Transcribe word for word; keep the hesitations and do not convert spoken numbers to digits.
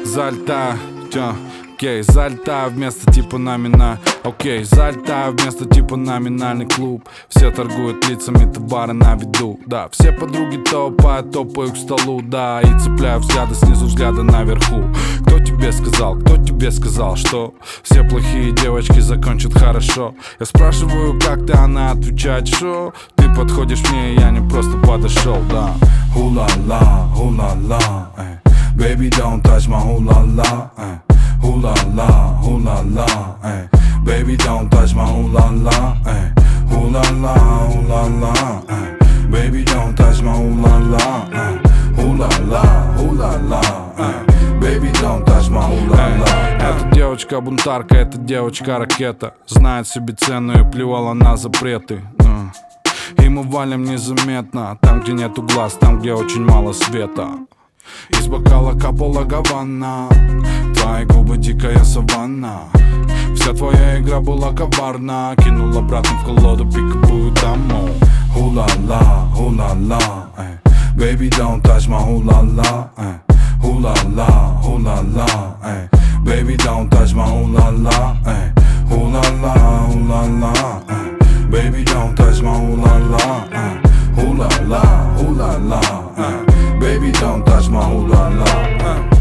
залетаю, тё. Окей, залетаю вместо типа номина. Окей, залетаю вместо типа номинальный клуб. Все торгуют лицами, товары на виду. Да, все подруги топают, топаю к столу. Да, и цепляю взгляды снизу, взгляда наверху. Кто тебе сказал, кто тебе сказал, что все плохие девочки закончат хорошо? Я спрашиваю, как ты, она отвечает, что ты подходишь мне, я не просто подошел, да. Ху-ла-ла, ху-ла-ла, эй. Baby, don't touch my hoo-la-la, эй. Hoo-la-la, hoo-la-la, ey. Baby, don't touch my hoo-la-la, ey. Hoo-la-la, hoo-la-la, ey. Baby, don't touch my hoo-la-la, ey. Hoo-la-la, hoo-la-la, ey. Baby, don't touch my hoo-la-la. Эта девочка-бунтарка, эта девочка-ракета. Знает себе цену и плевала на запреты. И мы валим незаметно. Там, где нету глаз, там, где очень мало света. Из бокала капала гавана. Твои губы дикая саванна. Вся твоя игра была коварна. Кинул обратно в колоду пиковую даму. Hoo-la-la, hoo-la-la, ey. Baby, don't touch my hoo-la-la, ey. Hoo-la-la, hoo-la-la, ey. Baby, don't touch my hoo-la-la, ey. Hoo-la-la, hoo-la-la, ey. Baby, don't touch my hoo-la-la, ey. Hoo-la-la, hoo-la-la, ey. Baby, don't touch my hoo-la-la, ey.